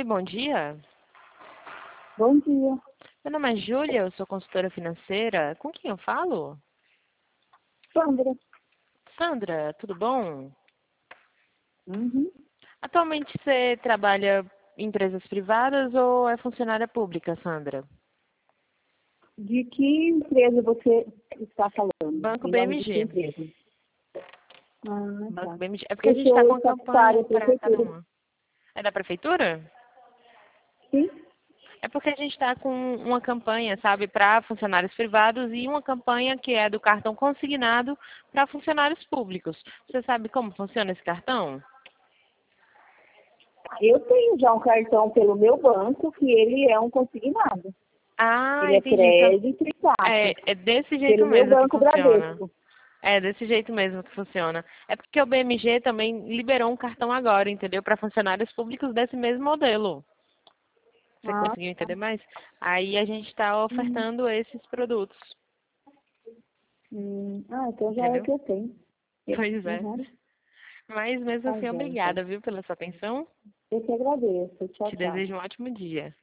Oi, bom dia. Bom dia. Meu nome é Júlia, eu sou consultora financeira. Com quem eu falo? Sandra. Sandra, tudo bom? Uhum. Atualmente você trabalha em empresas privadas ou é funcionária pública, Sandra? De que empresa você está falando? Banco Em nome de que BMG. empresa? Banco Tá. BMG. É porque a Eu gente está com sou uma campanha estatutária, para cada prefeitura. uma. É da prefeitura? Sim? É porque a gente está com uma campanha, sabe, para funcionários privados e uma campanha que é do cartão consignado para funcionários públicos. Você sabe como funciona esse cartão? Eu tenho já um cartão pelo meu banco, que ele é um consignado. Ah, Ele é entendi. Então, crédito e taxa. é desse jeito Pelo meu mesmo que banco funciona. Bradesco. É desse jeito mesmo que funciona. É porque o BMG também liberou um cartão agora, entendeu? Para funcionários públicos desse mesmo modelo. Você Ah, conseguiu entender mais? Aí a gente está hum, ofertando esses produtos, então já é o entendeu? que eu tenho. Pois é. Uhum. Mas mesmo Tá assim, bom, então. obrigada, viu, pela sua atenção. Eu que agradeço. Tchau, Te tchau. desejo um ótimo dia.